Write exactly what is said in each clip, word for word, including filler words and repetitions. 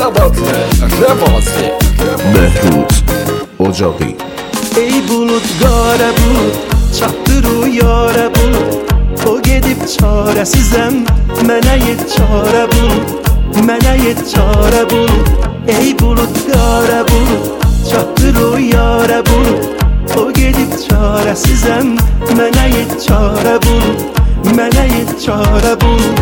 Cəlilavadlı Rəvazi Məhruz Ocağı. Ey bulut qara bulut, çatdır o yara bulut. O gedib çarəsizəm, mənə yet çarə bulut. Mənə yet çarə bulut. Ey bulut qara bulut, çatdır o yara bulut. O gedib çarəsizəm, mənə yet çarə bulut. Mənə yet çarə bulut.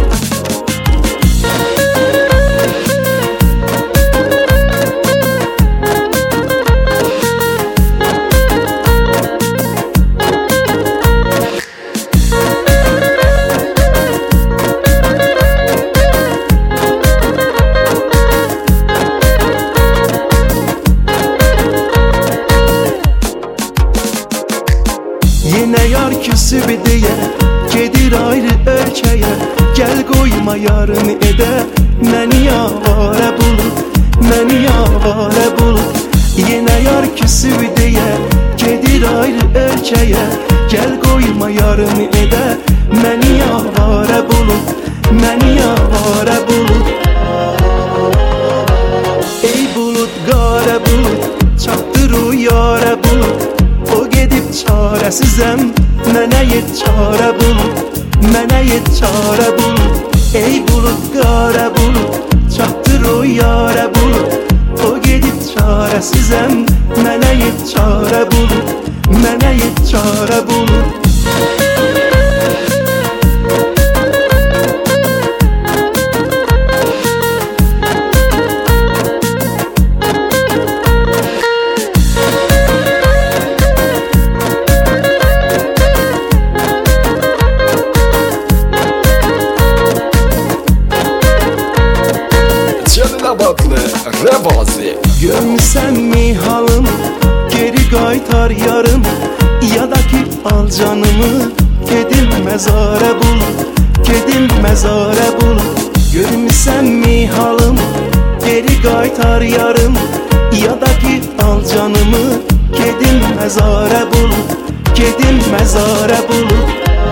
Yenə yar küsüb deyə, gedir ayrı ölkəyə. Gəl qoyma yarını edə, məni avarə bulut, məni avarə bulut. Yenə yar küsüb deyə, gedir ayrı ölkəyə. Gəl qoyma yarını edə, məni avarə bulut, məni avarə bulut. Ey bulut qara bulut, çatdır o yara bulut. O gedib çarəsizəm, mənə yet çarə bulut. Mənə yet çarə bulut. Ey bulut qara bulut, çatdır o yara bulut. O gedib çarəsizəm, mənə yet çarə bulut. Mənə yet çarə bulut. Cəlilavadlı Rəvazi Görmüsən mi halımı, geri qaytar yarımı. Ya da ki al canımı, gedim məzarə bulut. Gedim məzarə bulut. Görmüsən mi halımı, geri qaytar yarımı. Ya da ki al canımı, gedim məzarə bulut. Gedim məzarə bulut.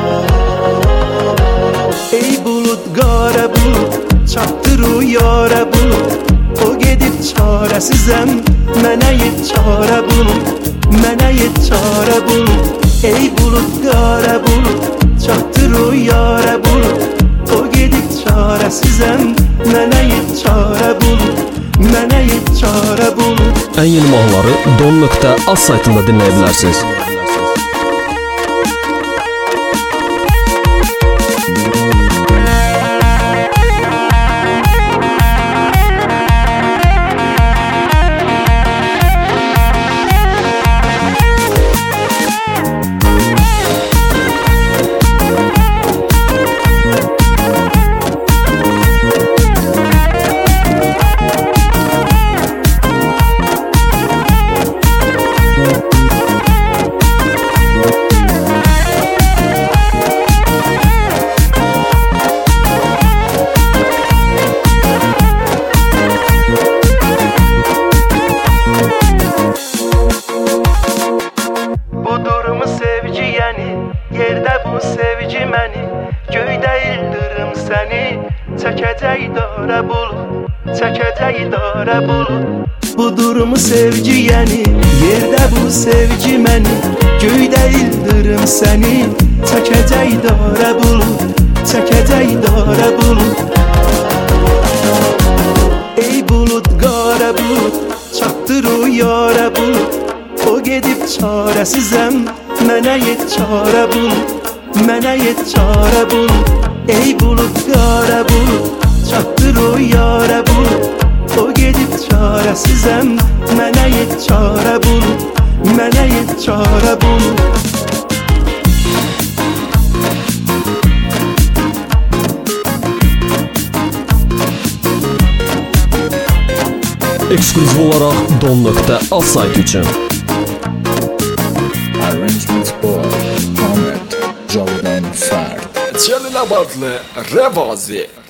Ey bulut qara bulut, çatdır o yara bulut. O gedib çarəsizəm, mənə yet çarə bulut. Mənə yet çarə bulut. Ey bulut qara bulut, çatdır o yara bulut. O gedib çarəsizəm, mənə yet çarə bulut. Mənə yet çarə bulut. Ən yeni mahnıları don nöqtə az saytında dinləyə bilərsiniz. Budurmu sevgi yəni, yerdə bu sevgi məni. Göydə ildırım səni, çəkəcək dara bulut, çəkəcək dara bulut. Budurmu sevgi yəni, yerdə bu sevgi məni. Göydə ildırım səni, çəkəcək dara bulut, çəkəcək dara bulut. Ey bulut qara bulut, çatdır o yara bulut. O gedib çarəsizəm, mənə yet çarə bulut. Mənə yet çarə bulut. Ey bulut qara bulut, çatdır o yara bulut. O gedib çarəsizəm, mənə yet çarə bulut. Mənə yet çarə bulut. Eksklüziv olaraq don nöqtə az saytı üçün. Arrangements by Ahmet Cavidan Ferd. Cəlilavadlı Rəvazi